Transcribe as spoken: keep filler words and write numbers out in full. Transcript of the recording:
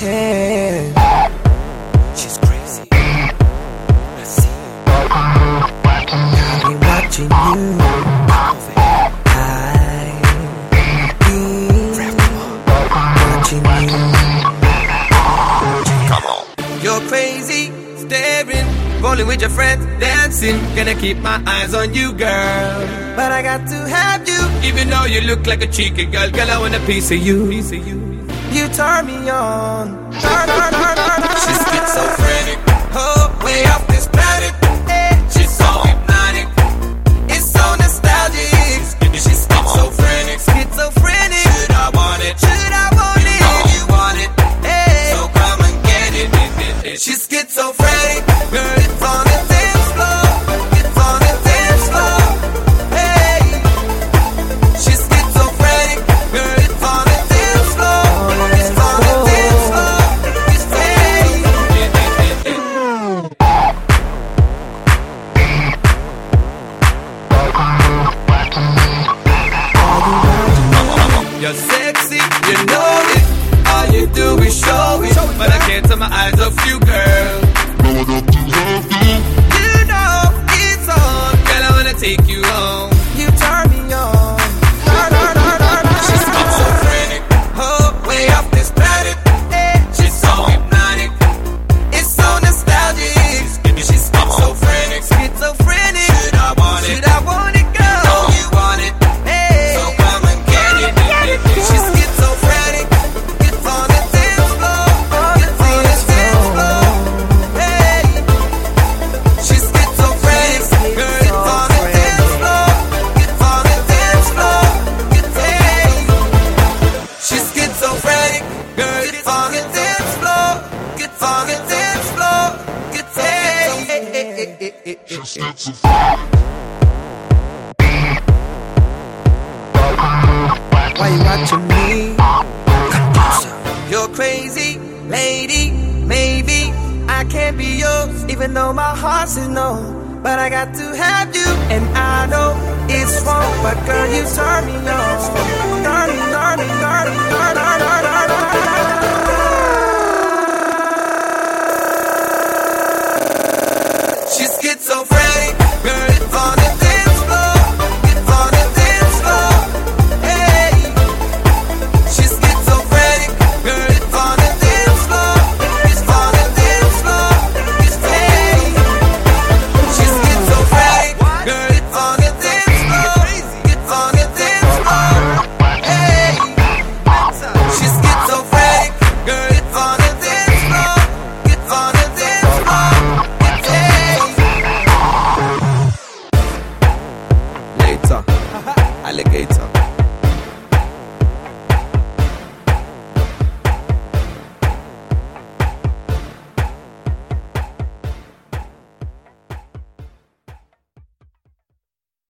Hey, she's crazy. I see you. I've been watching you. I've been watching you. Come on. You're crazy, staring, rolling with your friends, dancing. Gonna keep my eyes on you, girl. But I got to have you, even though you look like a cheeky girl. Girl, I want a piece of you. Piece of you. You turn me on. Turn, turn, turn, turn, turn. She's schizophrenic. Oh, way off this planet. Hey. She's so hypnotic. It's so nostalgic. She's schizophrenic. Schizophrenic. Should I want it? Should I want it? Oh, you want it. Hey. So come and get it. She's schizophrenic. Girl, it's on the dance floor. It's on the dance floor. Hey. She's schizophrenic. Girl, it's on the dance floor. It's on the dance floor. It's hey. You're sexy, you know it. All you do is show it, but I can't take my eyes off you, girl. You know it's on, girl. I wanna take you home. You turn me on. Turn, turn, turn, turn, turn. She's schizophrenic. Oh, way off this planet. Hey. She's so hypnotic. It's so nostalgic. She's schizophrenic. Schizophrenic. Should I want it? Should I want it, girl? Oh, you want it. Hey. So come and get it. She's schizophrenic. It's on the dance floor. It's on the dance floor. Hey. She's schizophrenic. Girl, it's on the dance floor. It's on the dance floor. It's hey. She's schizophrenic. Girl, it's on the dance floor. It's on the dance floor. It's hey. She's schizophrenic. Why you watching me? You're crazy, lady. Maybe I can't be yours, even though my heart says no. But I got to have you, and I know it's wrong. But girl, you turn me on. Turn me, turn me, turn me, turn me, turn me.